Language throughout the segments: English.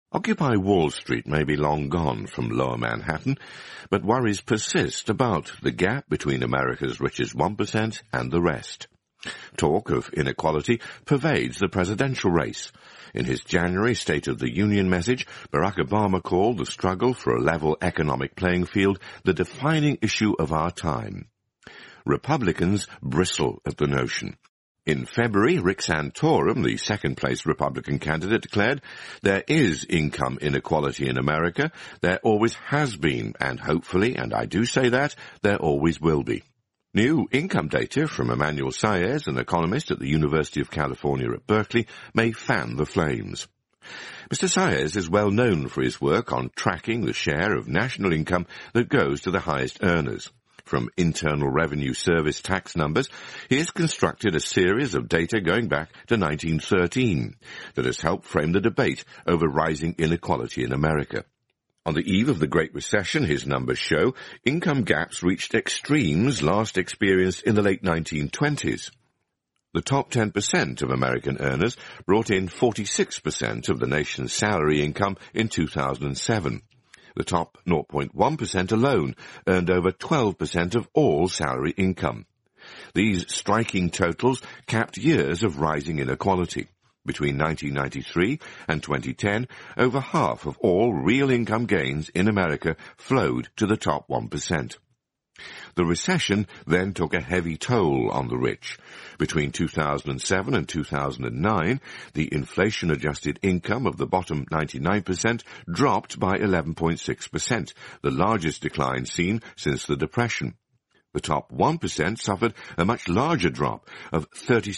Occupy Wall Street may be long gone from Lower Manhattan, but worries persist about the gap between America's richest 1% and the rest. Talk of inequality pervades the presidential race. In his January State of the Union message, Barack Obama called the struggle for a level economic playing field the defining issue of our time. Republicans bristle at the notion. In February, Rick Santorum, the second-place Republican candidate, declared, "There is income inequality in America. There always has been, and hopefully, and I do say that, there always will be." New income data from Emmanuel Saez, an economist at the University of California at Berkeley, may fan the flames. Mr. Saez is well known for his work on tracking the share of national income that goes to the highest earners. From Internal Revenue Service tax numbers, he has constructed a series of data going back to 1913 that has helped frame the debate over rising inequality in America. On the eve of the Great Recession, his numbers show, income gaps reached extremes last experienced in the late 1920s. The top 10% of American earners brought in 46% of the nation's salary income in 2007. The top 0.1% alone earned over 12% of all salary income. These striking totals capped years of rising inequality. Between 1993 and 2010, over half of all real income gains in America flowed to the top 1%. The recession then took a heavy toll on the rich. Between 2007 and 2009, the inflation-adjusted income of the bottom 99% dropped by 11.6%, the largest decline seen since the Depression. The top 1% suffered a much larger drop of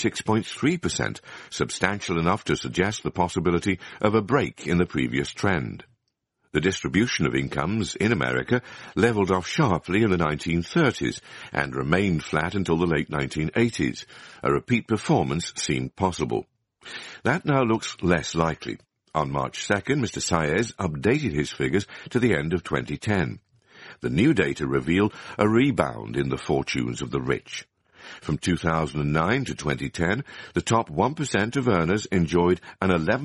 36.3%, substantial enough to suggest the possibility of a break in the previous trend. The distribution of incomes in America leveled off sharply in the 1930s and remained flat until the late 1980s. A repeat performance seemed possible. That now looks less likely. On March 2nd, Mr. Saez updated his figures to the end of 2010. The new data revealed a rebound in the fortunes of the rich. From 2009 to 2010, the top 1% of earners enjoyed an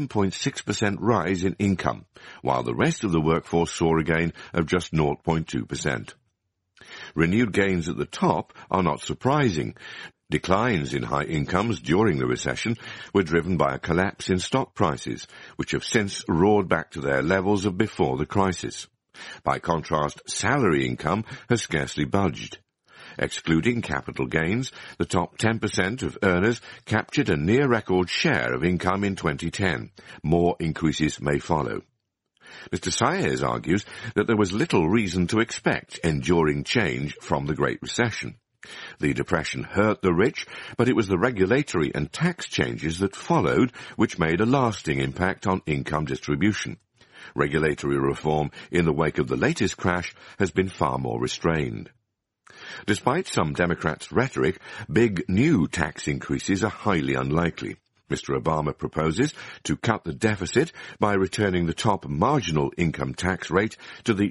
11.6% rise in income, while the rest of the workforce saw a gain of just 0.2%. Renewed gains at the top are not surprising. Declines in high incomes during the recession were driven by a collapse in stock prices, which have since roared back to their levels of before the crisis. By contrast, salary income has scarcely budged. Excluding capital gains, the top 10% of earners captured a near-record share of income in 2010. More increases may follow. Mr. Saez argues that there was little reason to expect enduring change from the Great Recession. The Depression hurt the rich, but it was the regulatory and tax changes that followed which made a lasting impact on income distribution. Regulatory reform in the wake of the latest crash has been far more restrained. Despite some Democrats' rhetoric, big new tax increases are highly unlikely. Mr. Obama proposes to cut the deficit by returning the top marginal income tax rate to the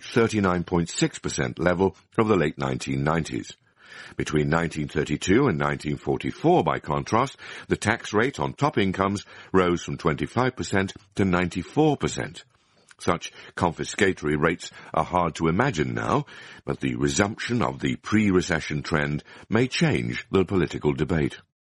39.6% level of the late 1990s. Between 1932 and 1944, by contrast, the tax rate on top incomes rose from 25% to 94%. Such confiscatory rates are hard to imagine now, but the resumption of the pre-recession trend may change the political debate.